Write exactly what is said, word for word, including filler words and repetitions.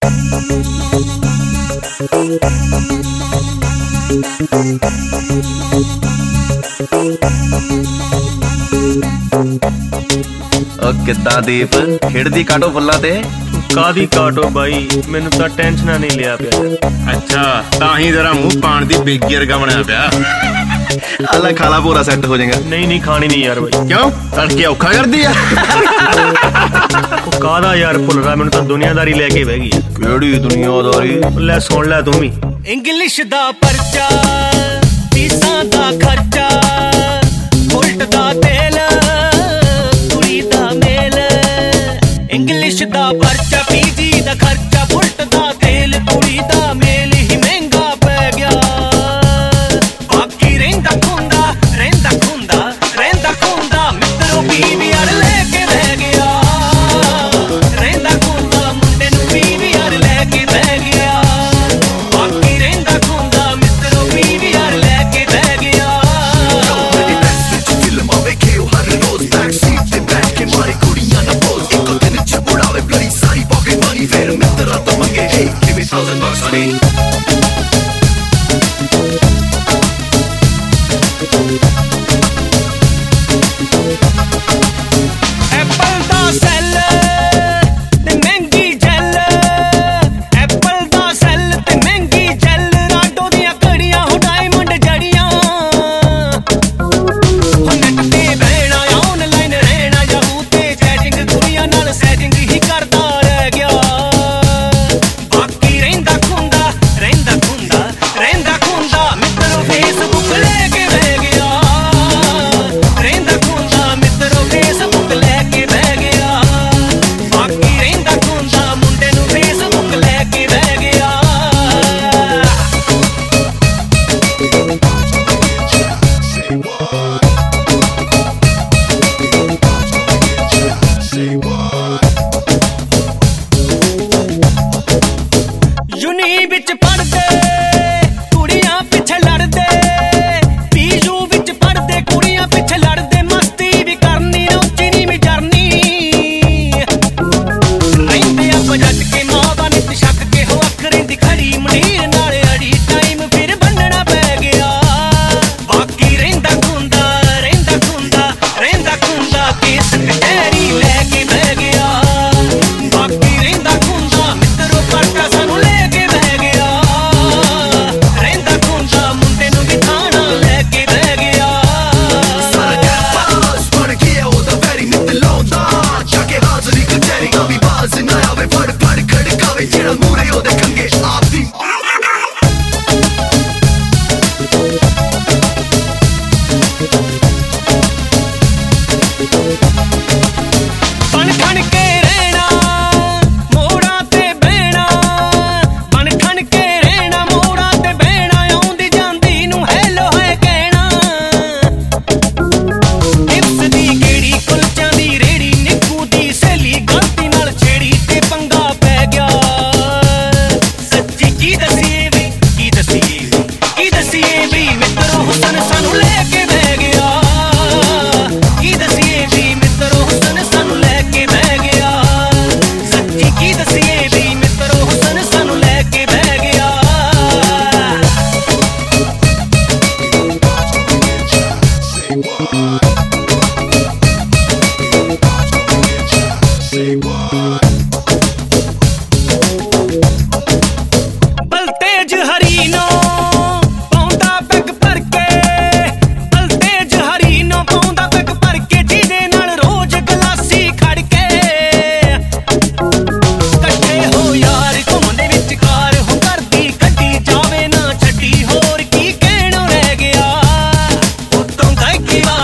किद्दां दीप खिड़दी काटो फुल्लां ते कादी काटो बाई मैनू तां टेंशना नहीं लिया पिया। अच्छा तां ही जरा मुंह पाण दी बेगी वर्गा बनया पिया। अल्लाह खाला पूरा सेट हो जाएगा। नहीं नहीं खानी नहीं यार भाई। क्यों तड़के औखा कर दिया? कादा यार भुल रहा मैनू तां दुनियादारी लेके बह गई। केड़ी दुनियादारी? ले सुन ले तू भी। इंग्लिश दा परचा फीसां दा खर्चा बुलट दा तेल कुड़ी दा मेल। इंग्लिश दा परचा पीजी दा खर्चा बुलट दा तेल कुड़ी दा मेल ही महंगा पै गया। बाकी रहिंदा खुंदा रहिंदा खुंदा रहिंदा खुंदा मित्रों बीवी यार लेके बह गया। रहिंदा खुंदा मुंडे नूं बीवी यार लेके बह गया। बाकी रहिंदा खुंदा मित्रों बीवी यार लेके बह गया। एप्पल दा सैल ते महंगी जैल। एप्पल दा सैल ते महंगी जैल। राडो दियां घड़ियां हो डायमंड जड़ियां। नेट ते बहना ऑनलाइन रहना याहू ते चैटिंग दुनिया नाल सैटिंग ही करदा रह गया। बाकी रहिंदा खुंदा रहिंदा खुंदा रहिंदा खुंदा मित्रों फेसबुक लेके बह गया। रहिंदा खुंदा मित्रों फेसबुक लेके बह गया। बाकी रहिंदा खुंदा मुंडे नूं फेसबुक लेके बह गया। यूनी विच पढ़दे कुड़ियां पिछे लड़दे। पीयू विच पढ़दे कुड़ियां पिछे लड़दे। मस्ती भी करनी नौची नी भी जरनी। रहिंदे आ बजट के मावा नित शक के हो अखरें दी खड़ी मनीर नाले अड़ी। टाइम फिर बनना पै गया। बाकी रहिंदा खुंदा रहिंदा खुंदा रहिंदा खुंदा केस कचहरी लेके बह गया। बाकी रहिंदा खुंदा मित्रों परचा सानू लेके बह गया। रहिंदा खुंदा मुंडे नूं भी थाना लेके बह गया। बन ठन के रहना मोड़ा ते बहना। बन ठन के रहना मोड़ा ते बहना। आउंदी जांदी नूं हैलो है कहना। टिप्स दी गेड़ी कुलचां दी रेड़ी। निक्कू दी सहेली गलती नाल छेड़ी ते पंगा पै गया। सच्ची की दसीए वी की दसीए वी की दसीए वी मित्रों हुसन सानू लेके बह गया। की दसीए वी मित्रों हुसन सानू लेके बह गया। सच्ची की दसीए वी मित्रों हुसन सानू लेके बह गया। बलतेज हरीनो पाउंदा पैग भर के। बलतेज हरीनो पाउंदा पैग भर के। ਜਿਹਦੇ ਨਾਲ ਰੋਜ਼ ਗਲਾਸੀ ਖੜ ਕੇ। ਇਕੱਠੇ ਹੋ ਯਾਰ ਘੁੰਮਦੇ ਵਿਚਕਾਰ ਹੋ ਕਰਦੀ ਕੱਢੀ ਜਾਵੇ ਨਾ ਛੱਡੀ। ਹੋਰ ਕੀ ਕਹਿਣੋਂ ਰਹਿ ਗਿਆ। ਉਤੋਂ ਗਾਇਕੀ